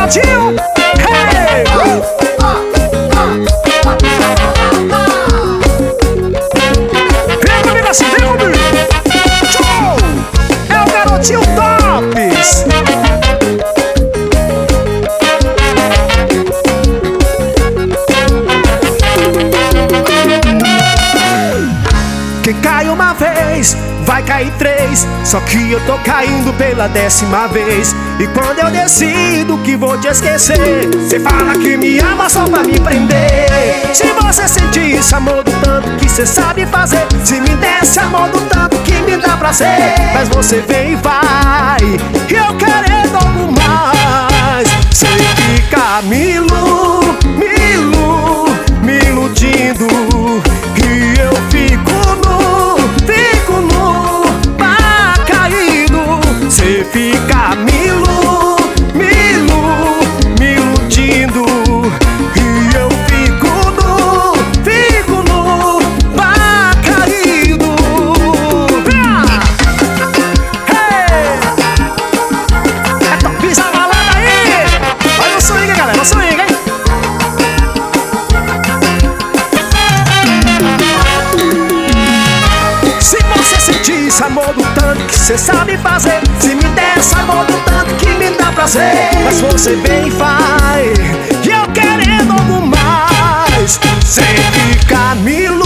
garotinho. Hey! Vem comigo assim, vem comigo. Show! É o garotinho Tops. Quem cai uma vez, vai cair três. Só que eu tô caindo pela 10ª vez. E quando eu decido que vou te esquecer, cê fala que me ama só pra me prender. Se você sentir esse amor do tanto que cê sabe fazer, se me der esse amor do tanto que me dá prazer, mas você vem e vai, e eu querendo algo mais. Cê fica me iludindo, e eu fico pá caído. Cê fica me iludindo, e eu fico pá caído. Hey! É Tops a balada aí. Olha o swing, galera, o swing, hein? Se você sentir esse amor do tanto que cê sabe fazer, se me der esse amor do tanto que me dá prazer, mas você vem e faz, e eu querendo algo mais. Cê fica me iludindo,